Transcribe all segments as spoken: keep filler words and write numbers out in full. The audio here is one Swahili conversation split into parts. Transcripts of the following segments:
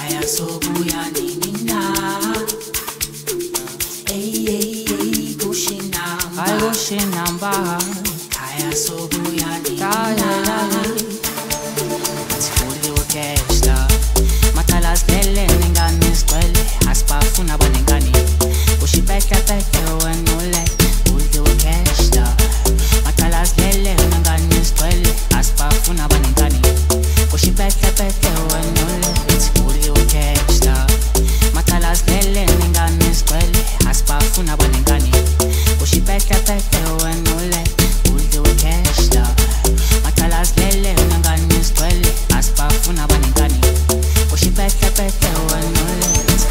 Kaya sobuya nini na. Ey ey ey gushinamba. Ay gushinamba. Kaya sobuya nini Kaya na. Tifuli ukeshla. Matalas lele ningani skwele. Aspa funa banengani. Kushipete pete wenule. Uli ukeshla. Matalas lele ningani skwele. Aspa funa banengani. Kushipete pete wenule. Tifuli ukeshla. Matalas lele ningani skwele. Aspa funa banengani. Kushipete pete wenule. Uli ukeshla. Matalas lele ningani skwele. Aspa funa banengani. Kushipete pete wenule.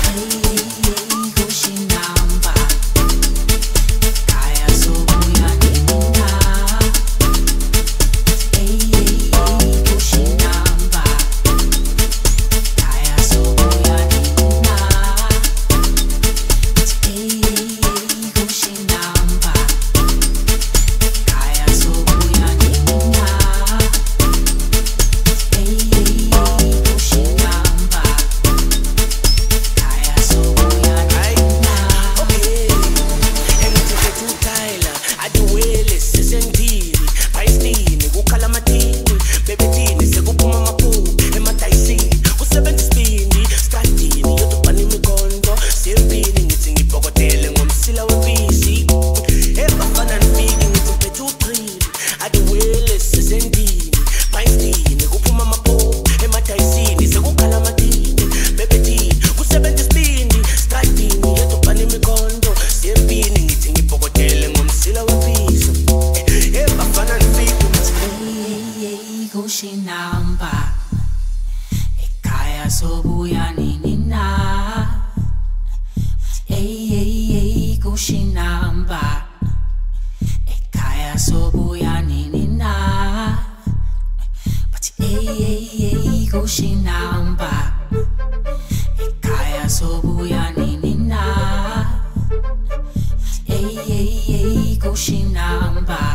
Gushinamba, ekaya sobuya nini na. Ey ey ey gushinamba, ekaya sobuya nini na. But ey ey ey gushinamba, ekaya sobuya nini na. Ey ey ey gushinamba.